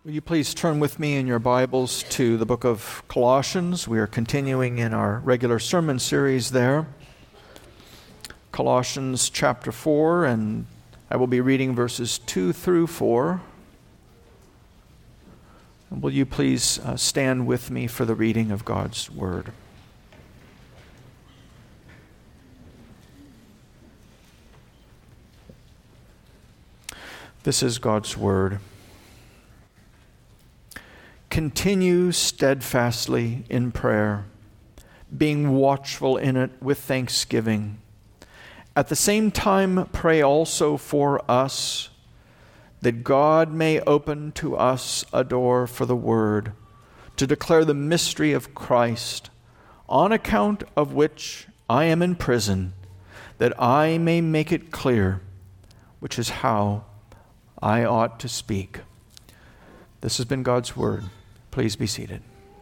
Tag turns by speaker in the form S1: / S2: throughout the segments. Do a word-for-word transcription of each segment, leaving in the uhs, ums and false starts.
S1: Will you please turn with me in your Bibles to the book of Colossians? We are continuing in our regular sermon series there. Colossians chapter four, and I will be reading verses two through four. And will you please uh, stand with me for the reading of God's Word? This is God's Word. Continue steadfastly in prayer, being watchful in it with thanksgiving. At the same time, pray also for us, that God may open to us a door for the word, to declare the mystery of Christ, on account of which I am in prison, that I may make it clear, which is how I ought to speak. This has been God's word. Please be seated.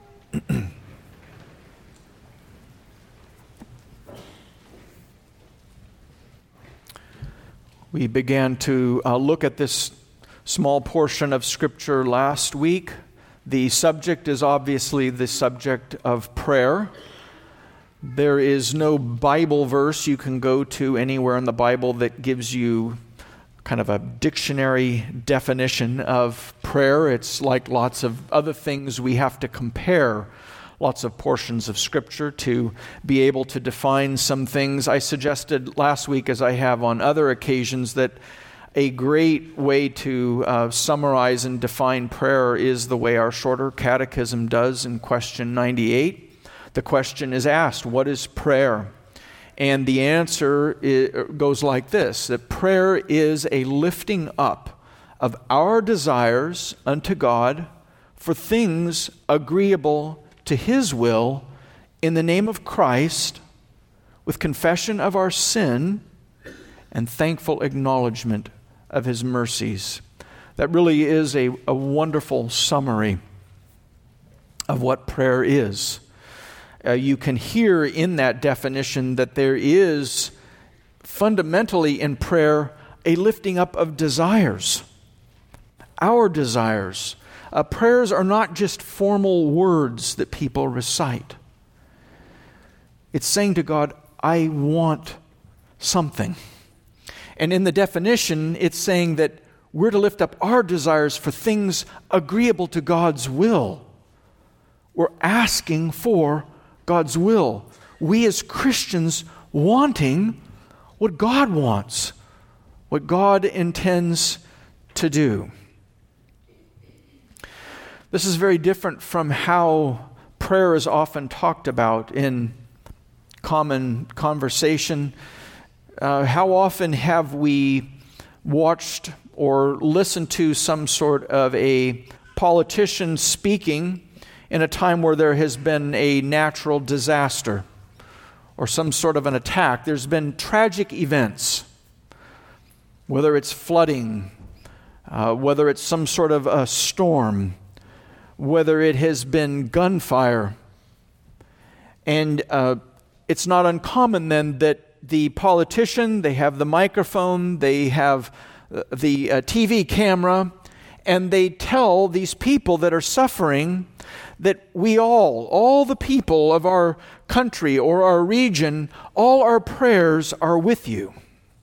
S1: We began to uh, look at this small portion of Scripture last week. The subject is obviously the subject of prayer. There is no Bible verse you can go to anywhere in the Bible that gives you kind of a dictionary definition of prayer. It's like lots of other things we have to compare lots of portions of Scripture to be able to define some things. I suggested last week, as I have on other occasions, that a great way to uh, summarize and define prayer is the way our shorter catechism does in question ninety-eight. The question is asked, what is prayer? And the answer is, goes like this, that prayer is a lifting up of our desires unto God for things agreeable to His will in the name of Christ, with confession of our sin and thankful acknowledgement of His mercies. That really is a, a wonderful summary of what prayer is. Uh, you can hear in that definition that there is fundamentally in prayer a lifting up of desires, our desires. Uh, prayers are not just formal words that people recite. It's saying to God, I want something. And in the definition, it's saying that we're to lift up our desires for things agreeable to God's will. We're asking for God's will. We as Christians wanting what God wants, what God intends to do. This is very different from how prayer is often talked about in common conversation. Uh, how often have we watched or listened to some sort of a politician speaking in a time where there has been a natural disaster or some sort of an attack? There's been tragic events, whether it's flooding, uh, whether it's some sort of a storm, whether it has been gunfire. And uh, it's not uncommon then that the politician, they have the microphone, they have the uh, T V camera, and they tell these people that are suffering that we all, all the people of our country or our region, all our prayers are with you.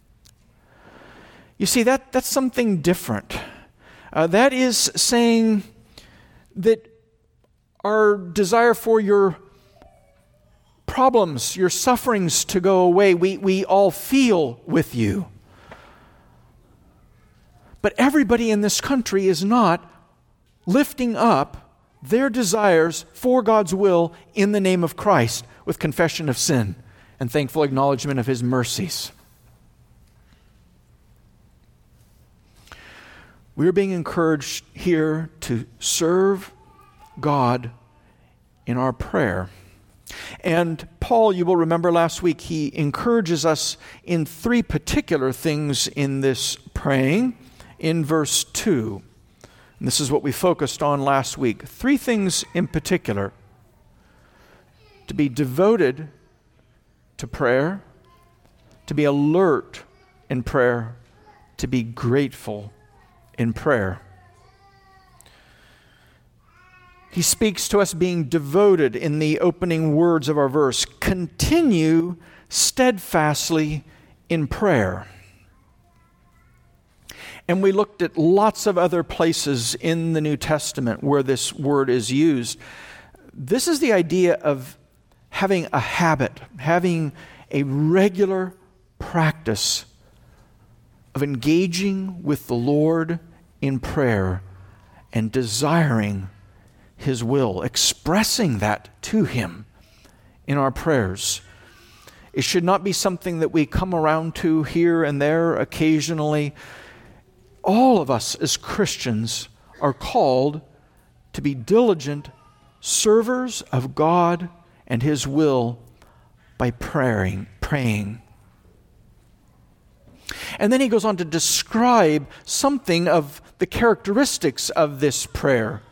S1: You see, that that's something different. Uh, that is saying that our desire for your problems, your sufferings to go away, we, we all feel with you. But everybody in this country is not lifting up their desires for God's will in the name of Christ with confession of sin and thankful acknowledgement of His mercies. We're being encouraged here to serve God in our prayer. And Paul, you will remember last week, he encourages us in three particular things in this praying in verse two. And this is what we focused on last week. Three things in particular. To be devoted to prayer, to be alert in prayer, to be grateful in prayer. He speaks to us being devoted in the opening words of our verse. Continue steadfastly in prayer. And we looked at lots of other places in the New Testament where this word is used. This is the idea of having a habit, having a regular practice of engaging with the Lord in prayer and desiring His will, expressing that to Him in our prayers. It should not be something that we come around to here and there occasionally. All of us as Christians are called to be diligent servers of God and His will by praying, praying. And then he goes on to describe something of the characteristics of this prayer.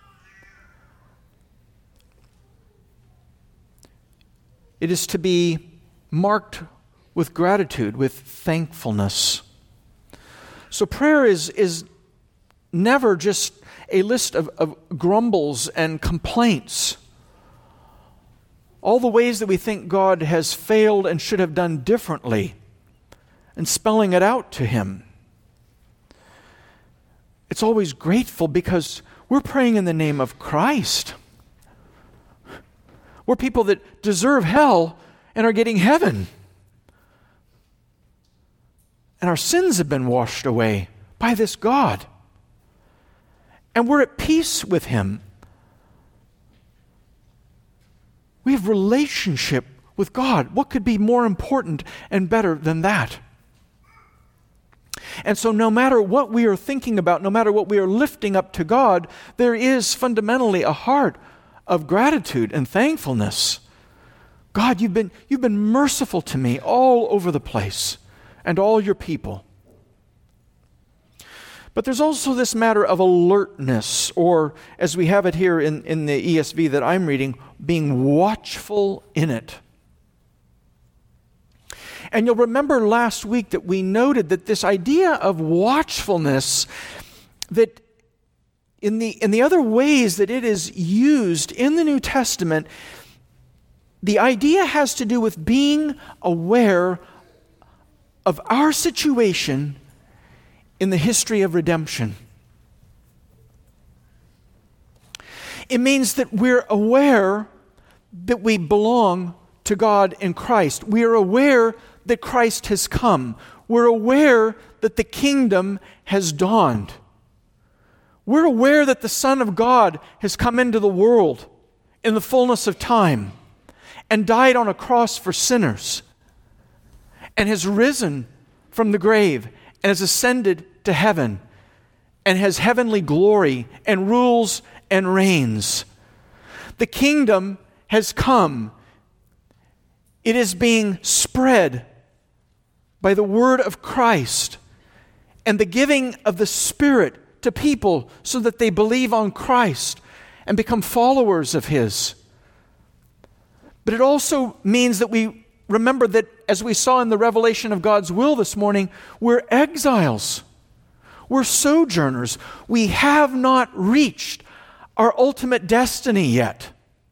S1: It is to be marked with gratitude, with thankfulness. So prayer is, is never just a list of, of grumbles and complaints. All the ways that we think God has failed and should have done differently, and spelling it out to Him. It's always grateful because we're praying in the name of Christ. We're people that deserve hell and are getting heaven. And our sins have been washed away by this God. And we're at peace with Him. We have relationship with God. What could be more important and better than that? And so no matter what we are thinking about, no matter what we are lifting up to God, there is fundamentally a heart of gratitude and thankfulness. God, you've been, you've been merciful to me all over the place and all your people. But there's also this matter of alertness, or as we have it here in, in the E S V that I'm reading, being watchful in it. And you'll remember last week that we noted that this idea of watchfulness, that in the, in the other ways that it is used in the New Testament, the idea has to do with being aware of our situation in the history of redemption. It means that we're aware that we belong to God in Christ. We are aware that Christ has come. We're aware that the kingdom has dawned. We're aware that the Son of God has come into the world in the fullness of time and died on a cross for sinners and has risen from the grave and has ascended to heaven and has heavenly glory and rules and reigns. The kingdom has come. It is being spread by the word of Christ and the giving of the Spirit to people so that they believe on Christ and become followers of His. But it also means that we remember that, as we saw in the revelation of God's will this morning, we're exiles. We're sojourners. We have not reached our ultimate destiny yet.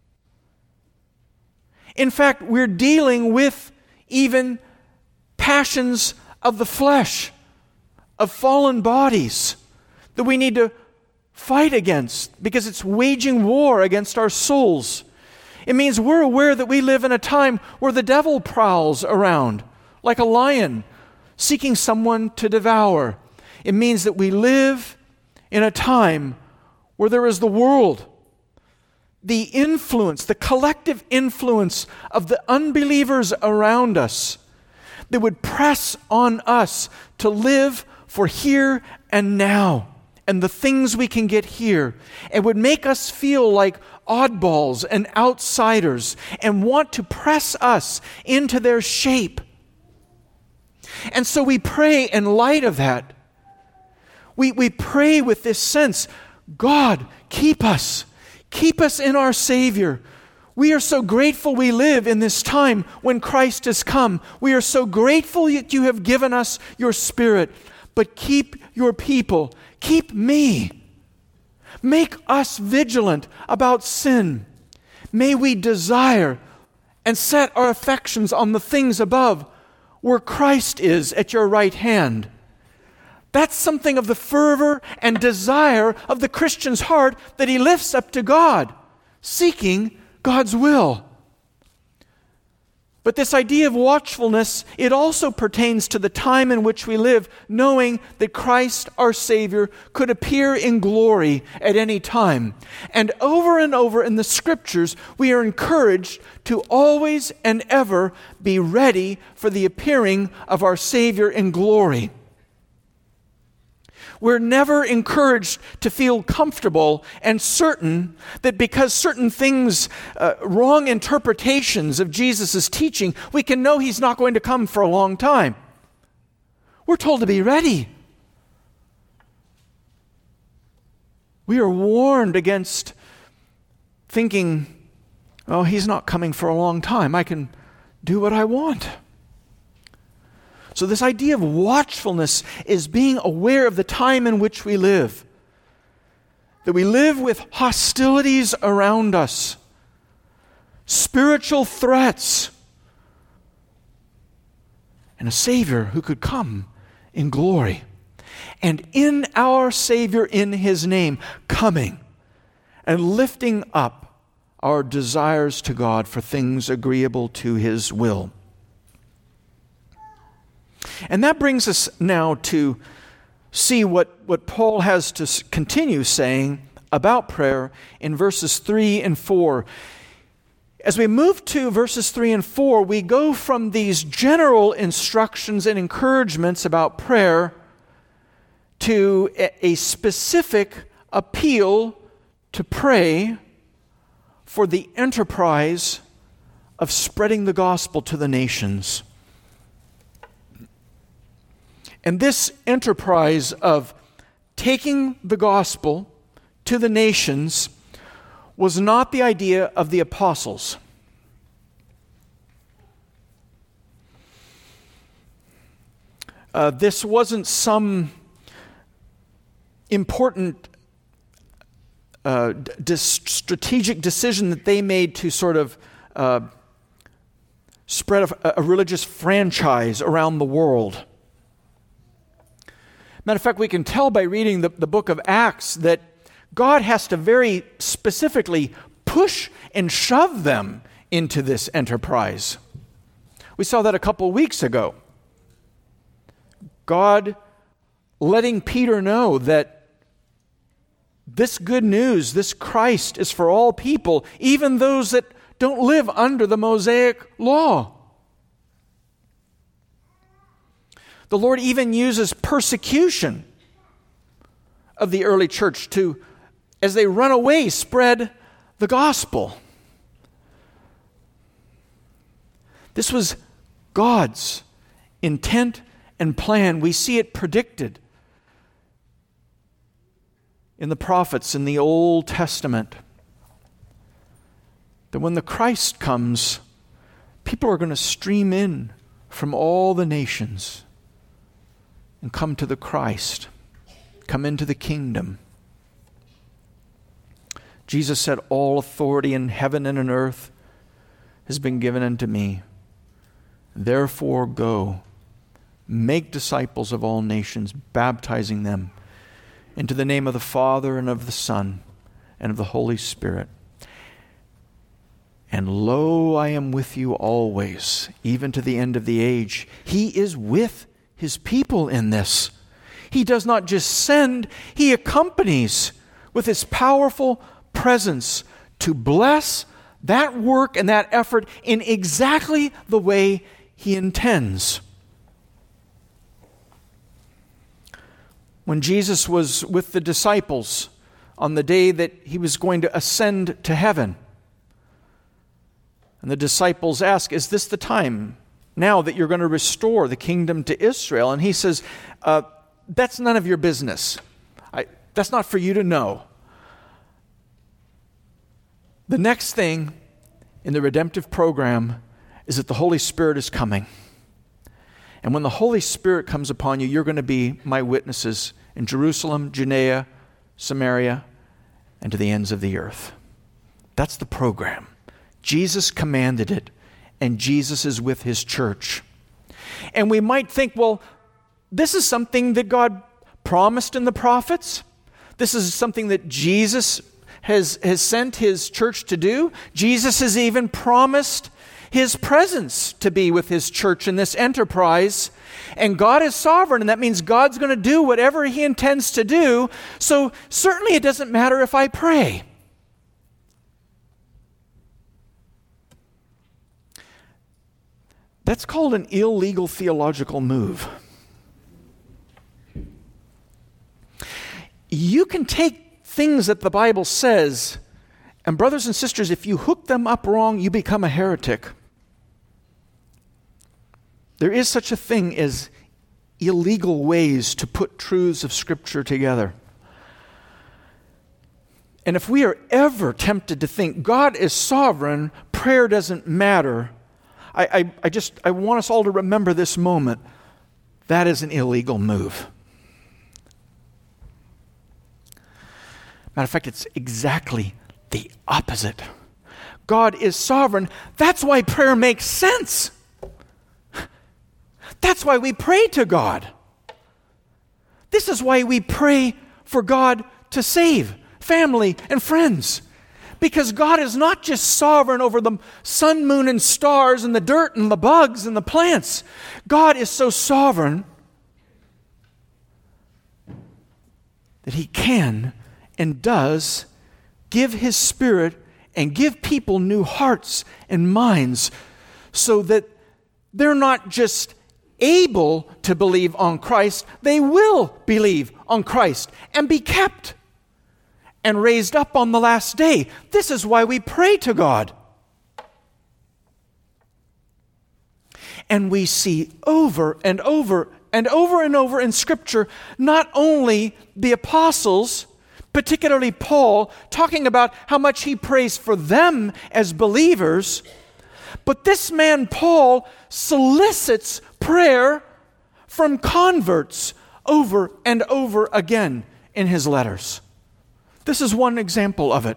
S1: In fact, we're dealing with even passions of the flesh, of fallen bodies that we need to fight against because it's waging war against our souls. It means we're aware that we live in a time where the devil prowls around like a lion seeking someone to devour. It means that we live in a time where there is the world, the influence, the collective influence of the unbelievers around us that would press on us to live for here and now and the things we can get here, and would make us feel like oddballs and outsiders and want to press us into their shape. And so we pray in light of that. We, we pray with this sense, God, keep us. Keep us in our Savior. We are so grateful we live in this time when Christ has come. We are so grateful that you have given us your Spirit. But keep your people. Keep me. Make us vigilant about sin. May we desire and set our affections on the things above, where Christ is at your right hand. That's something of the fervor and desire of the Christian's heart that he lifts up to God, seeking God's will. But this idea of watchfulness, it also pertains to the time in which we live, knowing that Christ, our Savior, could appear in glory at any time. And over and over in the Scriptures, we are encouraged to always and ever be ready for the appearing of our Savior in glory. We're never encouraged to feel comfortable and certain that because certain things, uh, wrong interpretations of Jesus' teaching, we can know he's not going to come for a long time. We're told to be ready. We are warned against thinking, oh, he's not coming for a long time. I can do what I want. So this idea of watchfulness is being aware of the time in which we live. That we live with hostilities around us, spiritual threats, and a Savior who could come in glory. And in our Savior, in His name, coming and lifting up our desires to God for things agreeable to His will. And that brings us now to see what, what Paul has to continue saying about prayer in verses three and four. As we move to verses three and four, we go from these general instructions and encouragements about prayer to a, a specific appeal to pray for the enterprise of spreading the gospel to the nations. And this enterprise of taking the gospel to the nations was not the idea of the apostles. Uh, this wasn't some important uh, d- strategic decision that they made to sort of uh, spread a, a religious franchise around the world. Matter of fact, we can tell by reading the, the book of Acts that God has to very specifically push and shove them into this enterprise. We saw that a couple weeks ago. God letting Peter know that this good news, this Christ, is for all people, even those that don't live under the Mosaic law. The Lord even uses persecution of the early church to, as they run away, spread the gospel. This was God's intent and plan. We see it predicted in the prophets in the Old Testament. That when the Christ comes, people are going to stream in from all the nations and come to the Christ, come into the kingdom. Jesus said, all authority in heaven and on earth has been given unto me. Therefore go, make disciples of all nations, baptizing them into the name of the Father and of the Son and of the Holy Spirit. And lo, I am with you always, even to the end of the age. He is with His people in this. He does not just send, He accompanies with His powerful presence to bless that work and that effort in exactly the way He intends. When Jesus was with the disciples on the day that He was going to ascend to heaven, and the disciples ask, is this the time now that you're going to restore the kingdom to Israel? And He says, uh, that's none of your business. I, that's not for you to know. The next thing in the redemptive program is that the Holy Spirit is coming. And when the Holy Spirit comes upon you, you're going to be my witnesses in Jerusalem, Judea, Samaria, and to the ends of the earth. That's the program. Jesus commanded it, and Jesus is with his church. And we might think, well, this is something that God promised in the prophets. This is something that Jesus has, has sent his church to do. Jesus has even promised his presence to be with his church in this enterprise. And God is sovereign, and that means God's going to do whatever he intends to do. So certainly it doesn't matter if I pray. That's called an illegal theological move. You can take things that the Bible says, and brothers and sisters, if you hook them up wrong, you become a heretic. There is such a thing as illegal ways to put truths of Scripture together. And if we are ever tempted to think God is sovereign, prayer doesn't matter, I, I, I just I want us all to remember this moment. That is an illegal move. Matter of fact, it's exactly the opposite. God is sovereign. That's why prayer makes sense. That's why we pray to God. This is why we pray for God to save family and friends. Because God is not just sovereign over the sun, moon, and stars and the dirt and the bugs and the plants. God is so sovereign that he can and does give his Spirit and give people new hearts and minds so that they're not just able to believe on Christ, they will believe on Christ and be kept and raised up on the last day. This is why we pray to God. And we see over and over and over and over in Scripture, not only the apostles, particularly Paul, talking about how much he prays for them as believers, but this man Paul solicits prayer from converts over and over again in his letters. This is one example of it.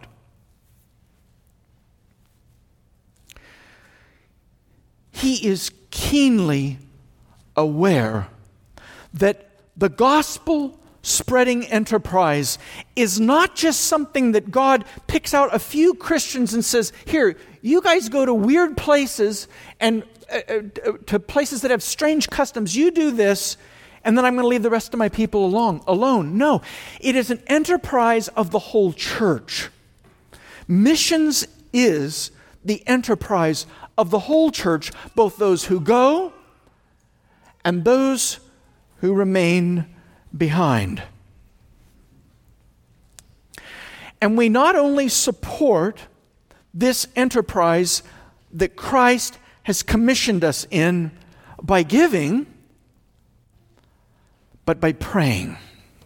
S1: He is keenly aware that the gospel spreading enterprise is not just something that God picks out a few Christians and says, here, you guys go to weird places and uh, uh, to places that have strange customs. You do this, and then I'm going to leave the rest of my people alone. alone. No, it is an enterprise of the whole church. Missions is the enterprise of the whole church, both those who go and those who remain behind. And we not only support this enterprise that Christ has commissioned us in by giving, but by praying.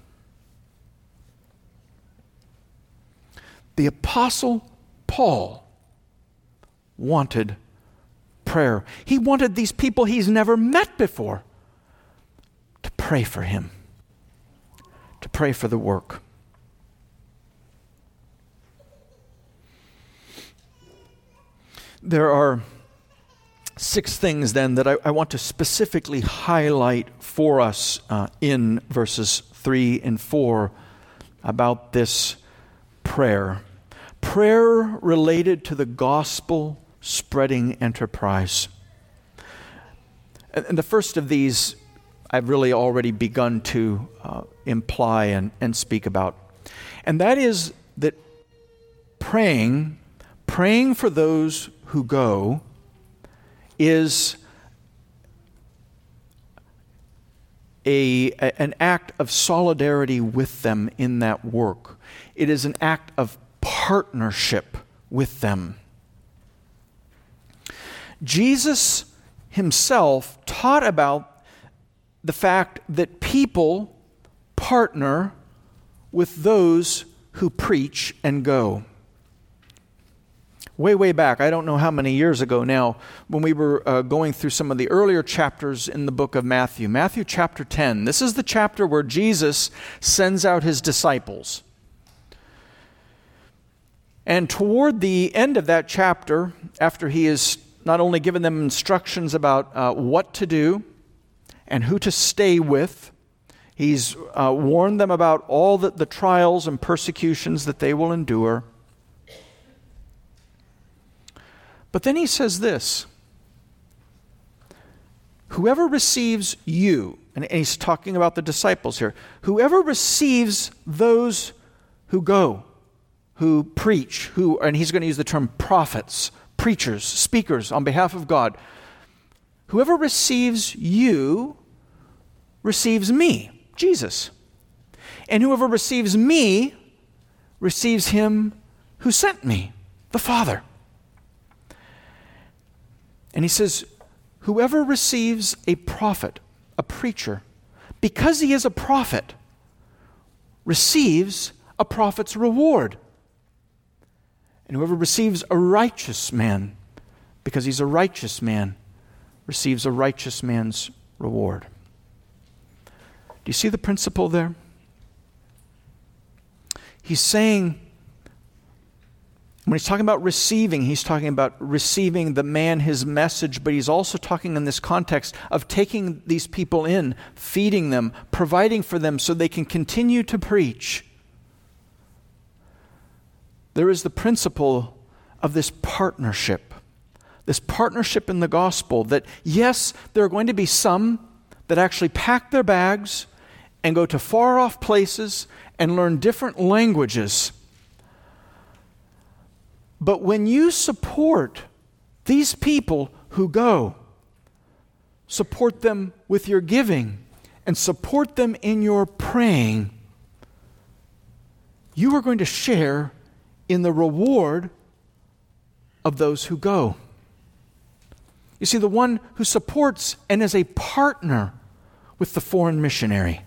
S1: The Apostle Paul wanted prayer. He wanted these people he's never met before to pray for him, to pray for the work. There are six things then that I, I want to specifically highlight for us uh, in verses three and four about this prayer. Prayer related to the gospel spreading enterprise. And, and the first of these I've really already begun to uh, imply and, and speak about. And that is that praying, praying for those who go is a, a an act of solidarity with them in that work. It is an act of partnership with them. Jesus himself taught about the fact that people partner with those who preach and go. Way, way back, I don't know how many years ago now, when we were uh, going through some of the earlier chapters in the book of Matthew. Matthew chapter ten. This is the chapter where Jesus sends out his disciples. And toward the end of that chapter, after he has not only given them instructions about uh, what to do and who to stay with, he's uh, warned them about all the, the trials and persecutions that they will endure. But then he says this, whoever receives you, and he's talking about the disciples here, whoever receives those who go, who preach, who, and he's going to use the term prophets, preachers, speakers on behalf of God. Whoever receives you receives me, Jesus. And whoever receives me receives him who sent me, the Father. And he says, whoever receives a prophet, a preacher, because he is a prophet, receives a prophet's reward. And whoever receives a righteous man, because he's a righteous man, receives a righteous man's reward. Do you see the principle there? He's saying, when he's talking about receiving, he's talking about receiving the man his message, but he's also talking in this context of taking these people in, feeding them, providing for them so they can continue to preach. There is the principle of this partnership, this partnership in the gospel that, yes, there are going to be some that actually pack their bags and go to far-off places and learn different languages. But when you support these people who go, support them with your giving and support them in your praying, you are going to share in the reward of those who go. You see, the one who supports and is a partner with the foreign missionary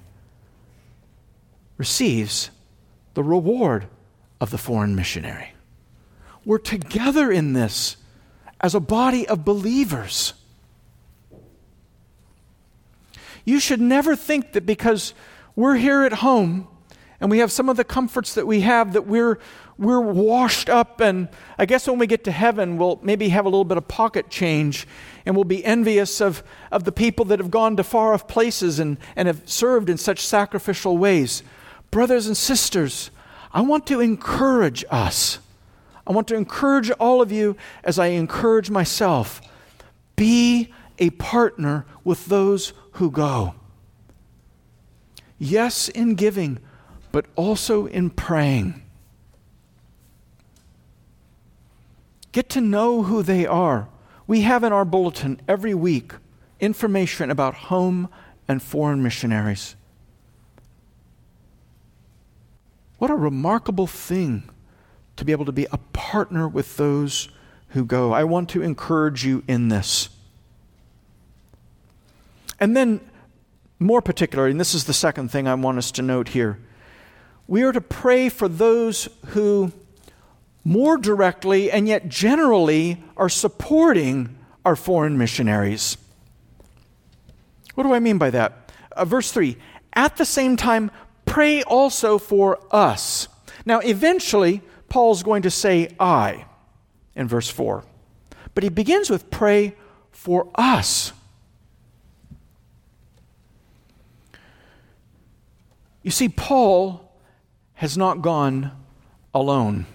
S1: receives the reward of the foreign missionary. We're together in this as a body of believers. You should never think that because we're here at home and we have some of the comforts that we have, that we're we're washed up, and I guess when we get to heaven, we'll maybe have a little bit of pocket change, and we'll be envious of, of the people that have gone to far-off places and, and have served in such sacrificial ways. Brothers and sisters, I want to encourage us. I want to encourage all of you as I encourage myself. Be a partner with those who go. Yes, in giving, but also in praying. Get to know who they are. We have in our bulletin every week information about home and foreign missionaries. What a remarkable thing to be able to be a partner with those who go. I want to encourage you in this. And then, more particularly, and this is the second thing I want us to note here, we are to pray for those who more directly and yet generally are supporting our foreign missionaries. What do I mean by that? Uh, verse three, at the same time, pray also for us. Now, eventually, Paul's going to say I in verse four. But he begins with pray for us. You see, Paul has not gone alone.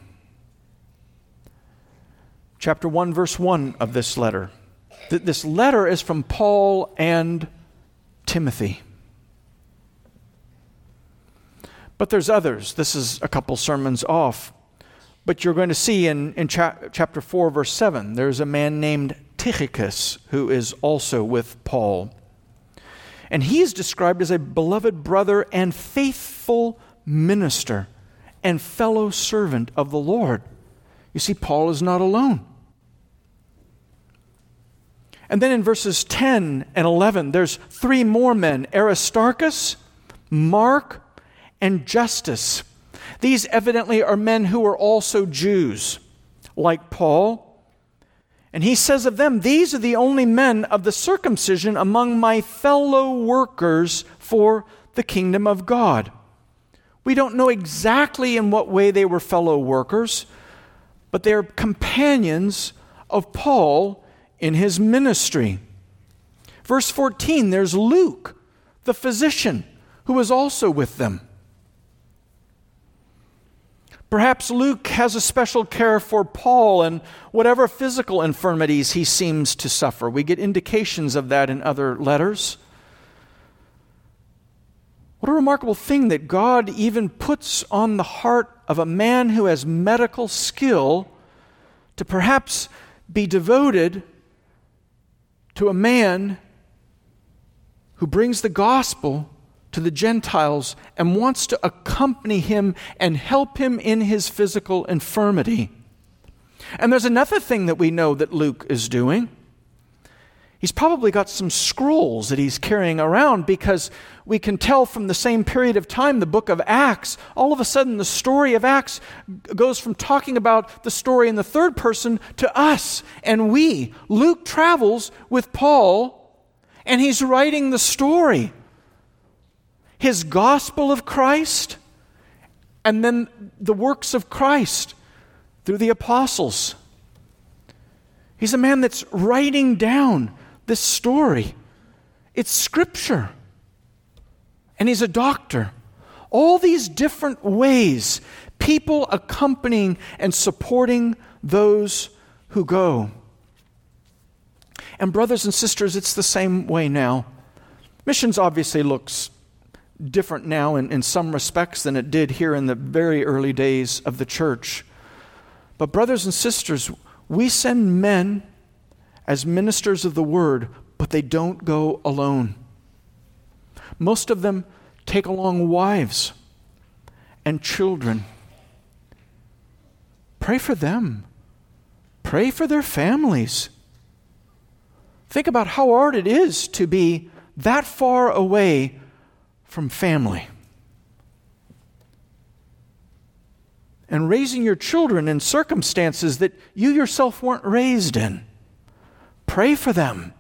S1: Chapter one, verse one of this letter. Th- this letter is from Paul and Timothy. But there's others. This is a couple sermons off. But you're going to see in, in cha- chapter four, verse seven, there's a man named Tychicus who is also with Paul. And he is described as a beloved brother and faithful minister and fellow servant of the Lord. You see, Paul is not alone. And then in verses ten and eleven, there's three more men, Aristarchus, Mark, and Justus. These evidently are men who are also Jews, like Paul. And he says of them, these are the only men of the circumcision among my fellow workers for the kingdom of God. We don't know exactly in what way they were fellow workers, but they are companions of Paul in his ministry. Verse fourteen, there's Luke, the physician, who was also with them. Perhaps Luke has a special care for Paul and whatever physical infirmities he seems to suffer. We get indications of that in other letters. What a remarkable thing that God even puts on the heart of a man who has medical skill to perhaps be devoted to a man who brings the gospel to the Gentiles and wants to accompany him and help him in his physical infirmity. And there's another thing that we know that Luke is doing. He's probably got some scrolls that he's carrying around, because we can tell from the same period of time, the book of Acts, all of a sudden the story of Acts goes from talking about the story in the third person to us and we. Luke travels with Paul and he's writing the story. His gospel of Christ, and then the works of Christ through the apostles. He's a man that's writing down this story. It's scripture. And he's a doctor. All these different ways, people accompanying and supporting those who go. And brothers and sisters, it's the same way now. Missions obviously looks different now in, in some respects than it did here in the very early days of the church. But brothers and sisters, we send men as ministers of the word, but they don't go alone. Most of them take along wives and children. Pray for them. Pray for their families. Think about how hard it is to be that far away from family. And raising your children in circumstances that you yourself weren't raised in. Pray for them.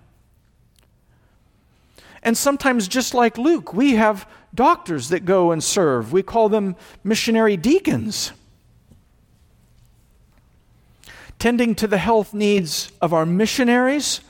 S1: And sometimes, just like Luke, we have doctors that go and serve. We call them missionary deacons. Tending to the health needs of our missionaries,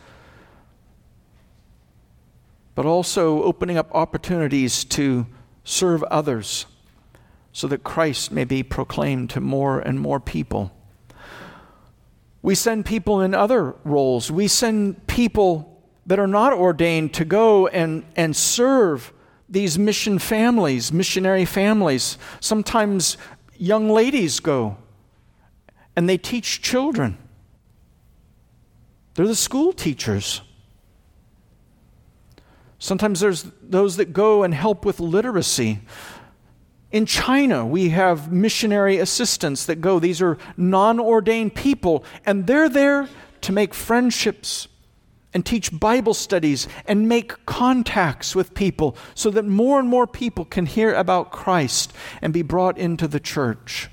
S1: but also opening up opportunities to serve others so that Christ may be proclaimed to more and more people. We send people in other roles. We send people that are not ordained to go and, and serve these mission families, missionary families. Sometimes young ladies go and they teach children. They're the school teachers. Sometimes there's those that go and help with literacy. In China, we have missionary assistants that go. These are non-ordained people, and they're there to make friendships and teach Bible studies and make contacts with people so that more and more people can hear about Christ and be brought into the church.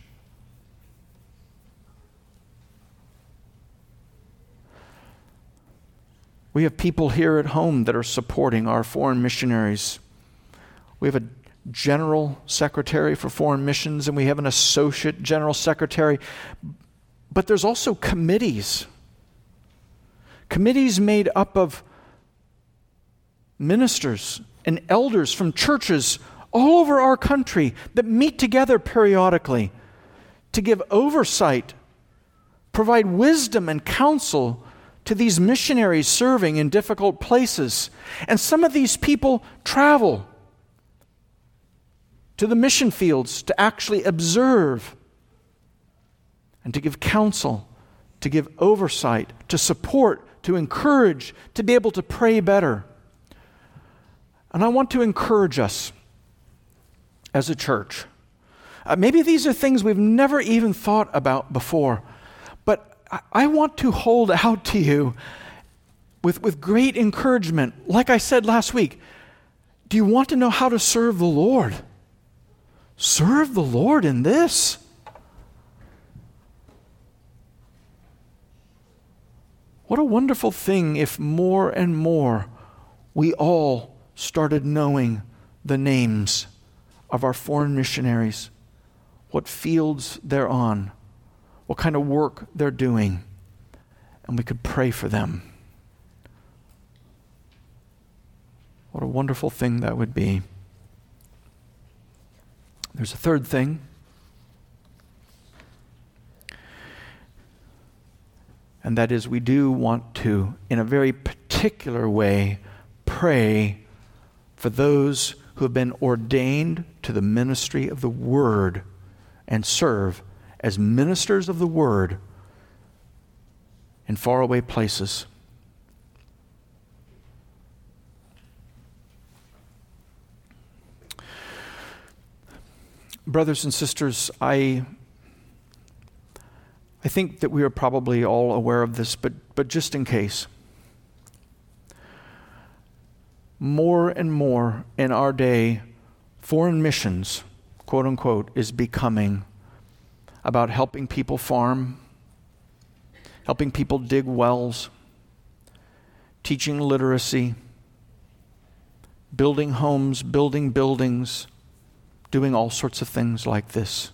S1: We have people here at home that are supporting our foreign missionaries. We have a general secretary for foreign missions, and we have an associate general secretary. But there's also committees. Committees made up of ministers and elders from churches all over our country that meet together periodically to give oversight, provide wisdom and counsel to these missionaries serving in difficult places. And some of these people travel to the mission fields to actually observe and to give counsel, to give oversight, to support, to encourage, to be able to pray better. And I want to encourage us as a church. Uh, maybe these are things we've never even thought about before, but I want to hold out to you with, with great encouragement. Like I said last week, do you want to know how to serve the Lord? Serve the Lord in this. What a wonderful thing if more and more we all started knowing the names of our foreign missionaries, what fields they're on, what kind of work they're doing, and we could pray for them. What a wonderful thing that would be. There's a third thing. And that is, we do want to, in a very particular way, pray for those who have been ordained to the ministry of the Word and serve as ministers of the Word in faraway places. Brothers and sisters, I I think that we are probably all aware of this, but, but just in case. More and more in our day, foreign missions, quote unquote, is becoming about helping people farm, helping people dig wells, teaching literacy, building homes, building buildings, doing all sorts of things like this.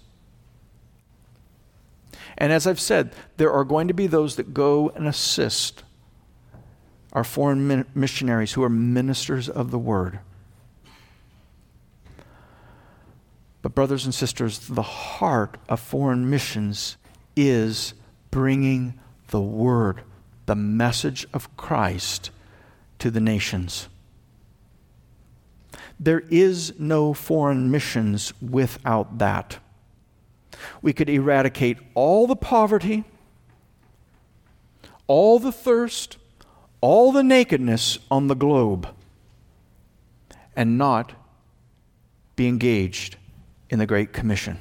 S1: And as I've said, there are going to be those that go and assist our foreign min- missionaries who are ministers of the Word. But brothers and sisters, the heart of foreign missions is bringing the Word, the message of Christ, to the nations. There is no foreign missions without that. We could eradicate all the poverty, all the thirst, all the nakedness on the globe, and not be engaged in the Great Commission.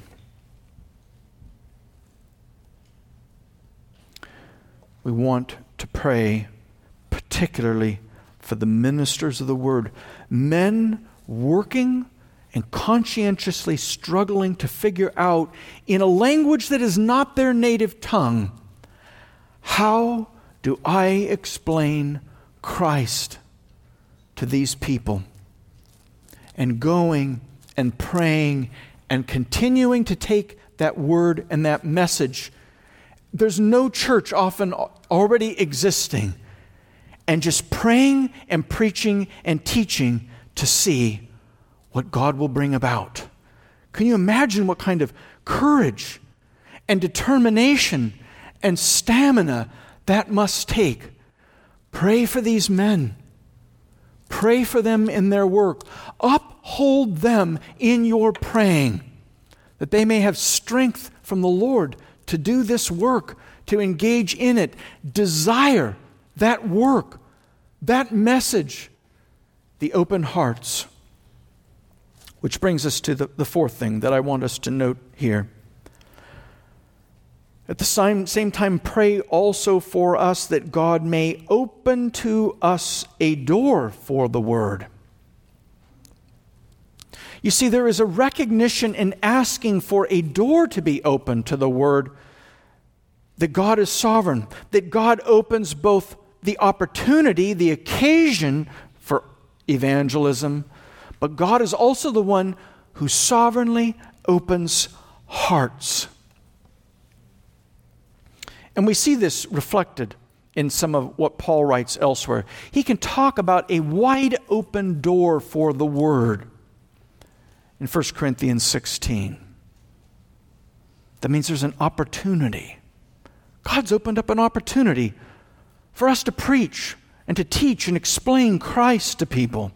S1: We want to pray particularly for the ministers of the Word, men working and conscientiously struggling to figure out, in a language that is not their native tongue, how do I explain Christ to these people? And going and praying and continuing to take that word and that message. There's no church often already existing, and just praying and preaching and teaching to see what God will bring about. Can you imagine what kind of courage and determination and stamina that must take? Pray for these men. Pray for them in their work. Uphold them in your praying, that they may have strength from the Lord to do this work, to engage in it. Desire that work, that message, the open hearts. Which brings us to the, the fourth thing that I want us to note here. At the same, same time, pray also for us that God may open to us a door for the Word. You see, there is a recognition in asking for a door to be opened to the Word, that God is sovereign, that God opens both the opportunity, the occasion for evangelism, but God is also the one who sovereignly opens hearts. And we see this reflected in some of what Paul writes elsewhere. He can talk about a wide open door for the Word in First Corinthians sixteen. That means there's an opportunity. God's opened up an opportunity for us to preach and to teach and explain Christ to people.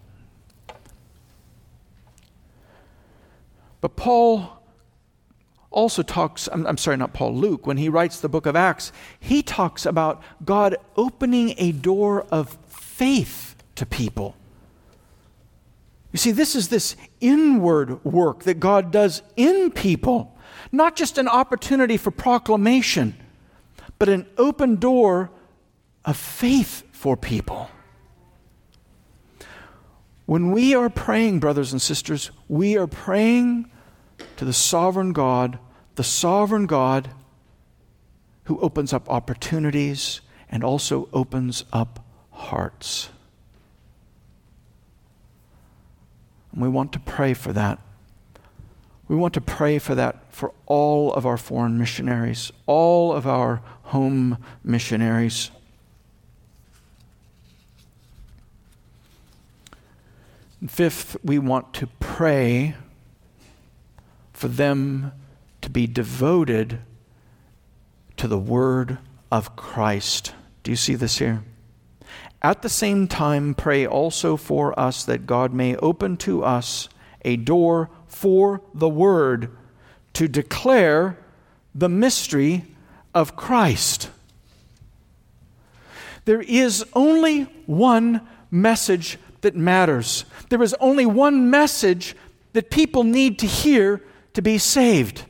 S1: But Paul also talks, I'm, I'm sorry, not Paul, Luke, when he writes the book of Acts, he talks about God opening a door of faith to people. You see, this is this inward work that God does in people, not just an opportunity for proclamation, but an open door of faith for people. When we are praying, brothers and sisters, we are praying to the sovereign God, the sovereign God who opens up opportunities and also opens up hearts. And we want to pray for that. We want to pray for that for all of our foreign missionaries, all of our home missionaries. And fifth, we want to pray for them to be devoted to the word of Christ. Do you see this here? At the same time, pray also for us that God may open to us a door for the word to declare the mystery of Christ. There is only one message that matters. There is only one message that people need to hear to be saved.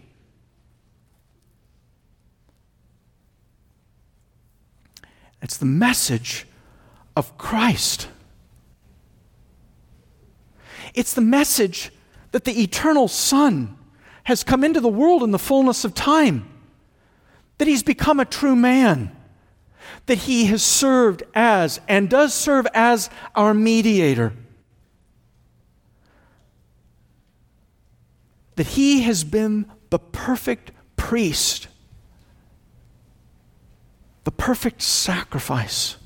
S1: It's the message of Christ. It's the message that the eternal Son has come into the world in the fullness of time, that he's become a true man, that he has served as and does serve as our mediator, that he has been the perfect priest, the perfect sacrifice,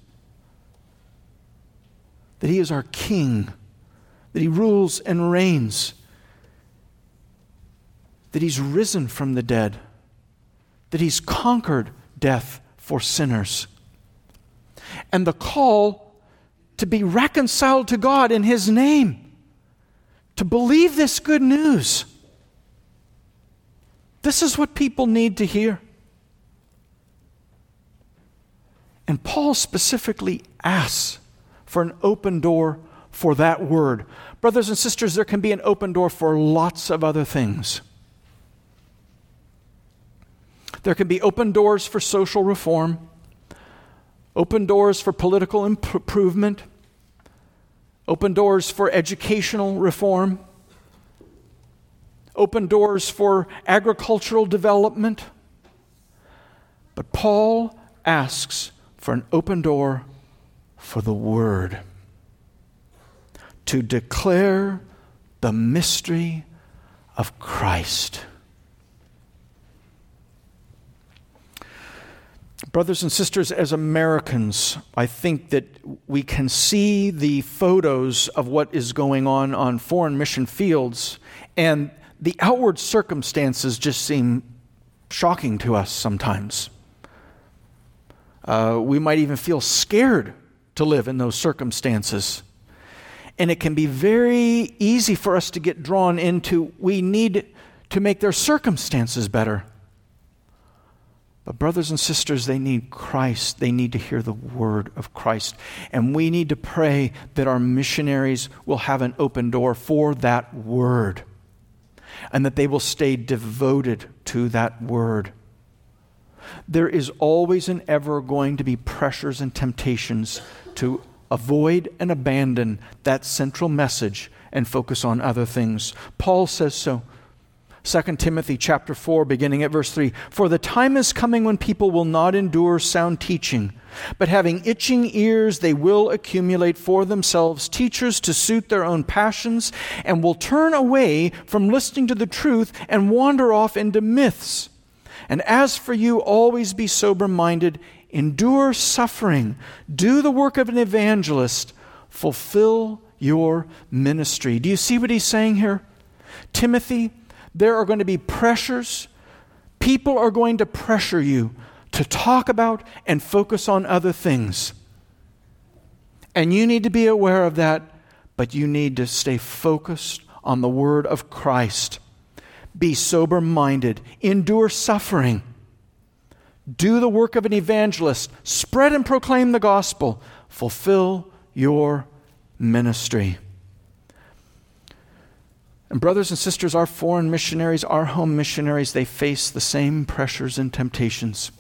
S1: that he is our king, that he rules and reigns, that he's risen from the dead, that he's conquered death for sinners. And the call to be reconciled to God in his name, to believe this good news. This is what people need to hear. And Paul specifically asks for an open door for that word. Brothers and sisters, there can be an open door for lots of other things. There can be open doors for social reform, open doors for political imp- improvement, open doors for educational reform, open doors for agricultural development. But Paul asks for an open door for the word, to declare the mystery of Christ. Brothers and sisters, as Americans, I think that we can see the photos of what is going on on foreign mission fields, and the outward circumstances just seem shocking to us sometimes. Uh, we might even feel scared to live in those circumstances. And it can be very easy for us to get drawn into, we need to make their circumstances better. But brothers and sisters, they need Christ. They need to hear the word of Christ. And we need to pray that our missionaries will have an open door for that word, and that they will stay devoted to that word. There is always and ever going to be pressures and temptations to avoid and abandon that central message and focus on other things. Paul says so. Second Timothy chapter four, beginning at verse three. For the time is coming when people will not endure sound teaching, but having itching ears, they will accumulate for themselves teachers to suit their own passions, and will turn away from listening to the truth and wander off into myths. And as for you, always be sober-minded, endure suffering, do the work of an evangelist, fulfill your ministry. Do you see what he's saying here? Timothy, there are going to be pressures. People are going to pressure you to talk about and focus on other things. And you need to be aware of that, but you need to stay focused on the word of Christ. Be sober-minded, endure suffering, do the work of an evangelist, spread and proclaim the gospel, fulfill your ministry. And brothers and sisters, our foreign missionaries, our home missionaries, they face the same pressures and temptations.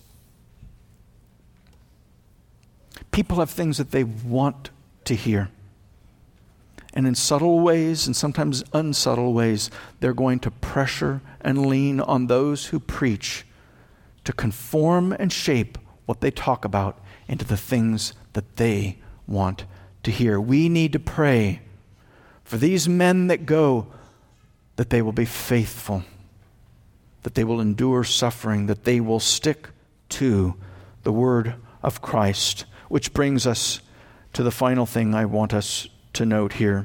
S1: People have things that they want to hear. And in subtle ways, and sometimes unsubtle ways, they're going to pressure and lean on those who preach to conform and shape what they talk about into the things that they want to hear. We need to pray for these men that go, that they will be faithful, that they will endure suffering, that they will stick to the word of Christ, which brings us to the final thing I want us to note here.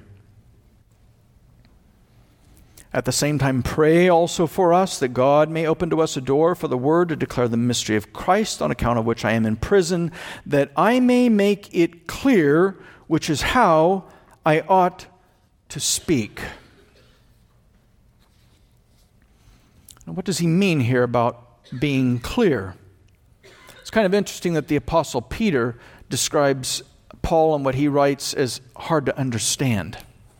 S1: At the same time, pray also for us that God may open to us a door for the word to declare the mystery of Christ, on account of which I am in prison, that I may make it clear which is how I ought to speak. Now, what does he mean here about being clear? It's kind of interesting that the Apostle Peter describes Paul and what he writes as hard to understand.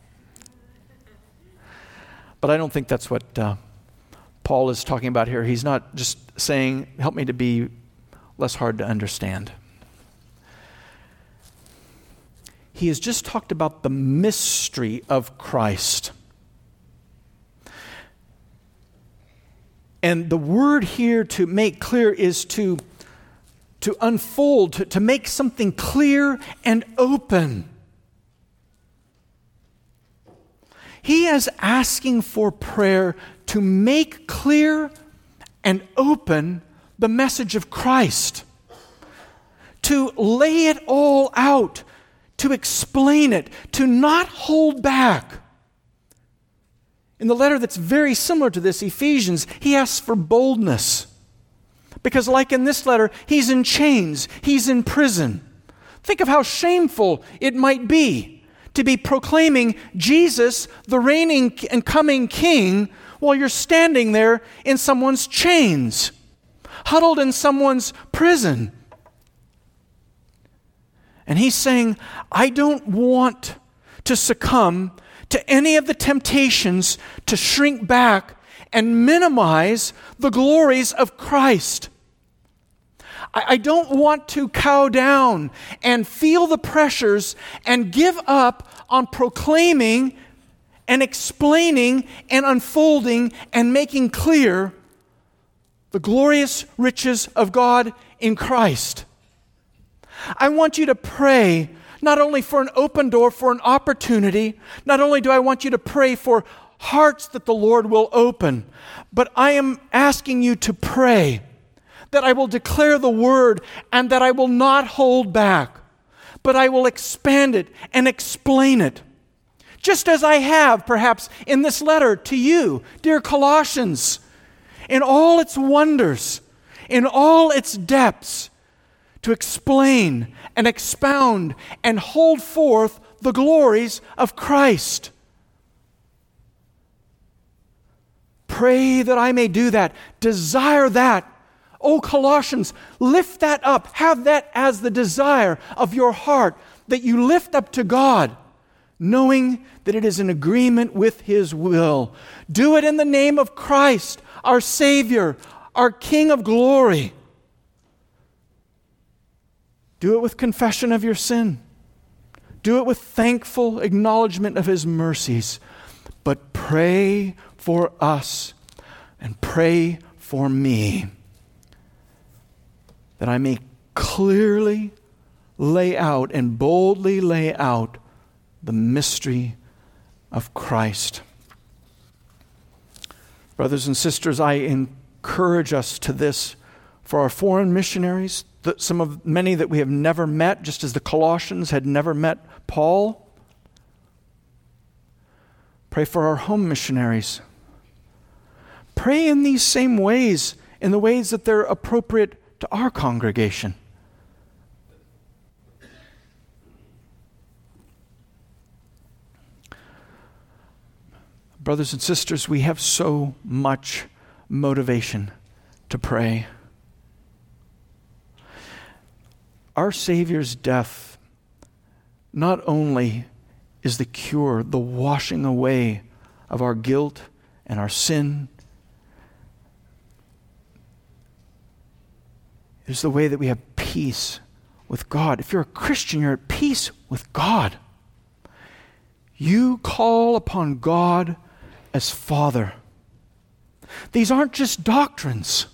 S1: But I don't think that's what uh, Paul is talking about here. He's not just saying, help me to be less hard to understand. He has just talked about the mystery of Christ. And the word here to make clear is to, to unfold, to, to make something clear and open. He is asking for prayer to make clear and open the message of Christ, to lay it all out, to explain it, to not hold back. In the letter that's very similar to this, Ephesians, he asks for boldness. Because like in this letter, he's in chains, he's in prison. Think of how shameful it might be to be proclaiming Jesus, the reigning and coming King, while you're standing there in someone's chains, huddled in someone's prison. And he's saying, I don't want to succumb to any of the temptations to shrink back and minimize the glories of Christ. I don't want to cow down and feel the pressures and give up on proclaiming and explaining and unfolding and making clear the glorious riches of God in Christ. I want you to pray not only for an open door, for an opportunity. Not only do I want you to pray for hearts that the Lord will open, but I am asking you to pray that I will declare the word and that I will not hold back, but I will expand it and explain it. Just as I have, perhaps, in this letter to you, dear Colossians, in all its wonders, in all its depths, to explain and expound and hold forth the glories of Christ. Pray that I may do that. Desire that. Oh, Colossians, lift that up. Have that as the desire of your heart, that you lift up to God, knowing that it is in agreement with His will. Do it in the name of Christ, our Savior, our King of glory. Do it with confession of your sin. Do it with thankful acknowledgement of His mercies. But pray for us and pray for me, that I may clearly lay out and boldly lay out the mystery of Christ. Brothers and sisters, I encourage us to this for our foreign missionaries, that some of many that we have never met, just as the Colossians had never met Paul. Pray for our home missionaries. Pray in these same ways, in the ways that they're appropriate to our congregation. Brothers and sisters, we have so much motivation to pray. Our Savior's death not only is the cure, the washing away of our guilt and our sin, it is the way that we have peace with God. If you're a Christian, you're at peace with God. You call upon God as Father. These aren't just doctrines.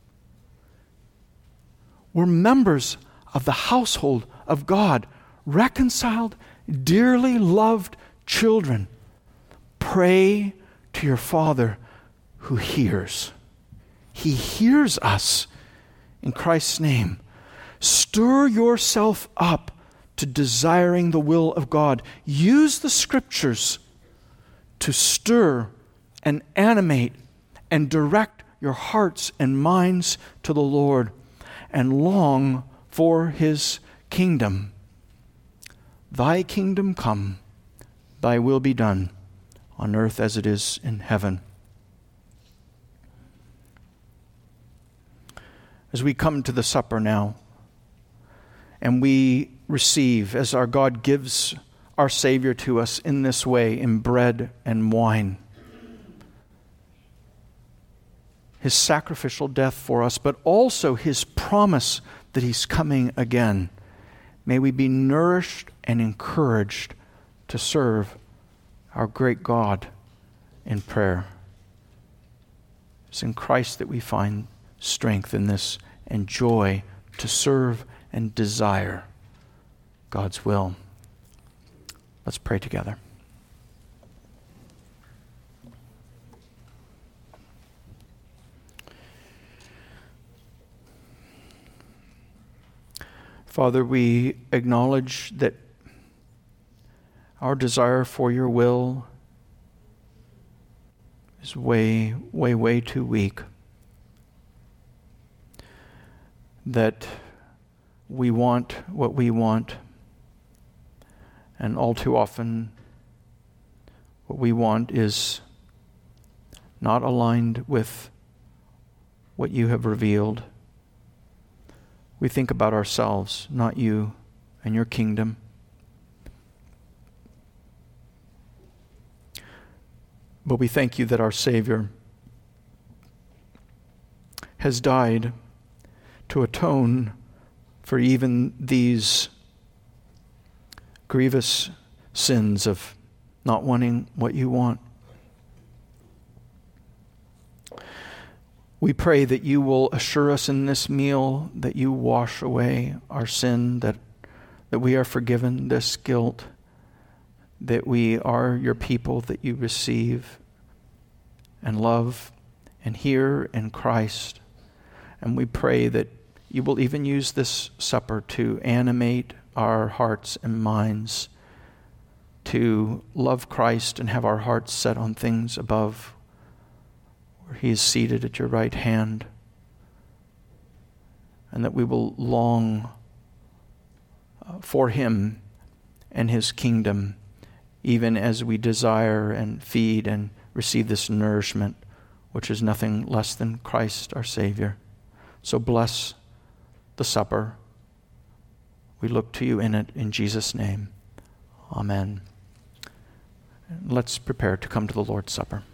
S1: We're members of the household of God, reconciled, dearly loved children. Pray to to your Father who hears. He hears us in Christ's name. Stir yourself up to desiring the will of God. Use the Scriptures to stir and animate and direct your hearts and minds to the Lord, and long for His kingdom. Thy kingdom come, thy will be done, on earth as it is in heaven. As we come to the supper now, and we receive, as our God gives our Savior to us in this way, in bread and wine, His sacrificial death for us, but also His promise that He's coming again. May we be nourished and encouraged to serve our great God in prayer. It's in Christ that we find strength in this and joy to serve and desire God's will. Let's pray together. Father, we acknowledge that our desire for your will is way, way, way too weak. That we want what we want, and all too often what we want is not aligned with what you have revealed. We think about ourselves, not you and your kingdom. But we thank you that our Savior has died to atone for even these grievous sins of not wanting what you want. We pray that you will assure us in this meal that you wash away our sin, that, that we are forgiven this guilt, that we are your people, that you receive and love and hear in Christ. And we pray that you will even use this supper to animate our hearts and minds to love Christ and have our hearts set on things above, where He is seated at your right hand, and that we will long for Him and His kingdom, even as we desire and feed and receive this nourishment, which is nothing less than Christ our Savior. So bless the supper. We look to you in it, in Jesus' name. Amen. Let's prepare to come to the Lord's Supper.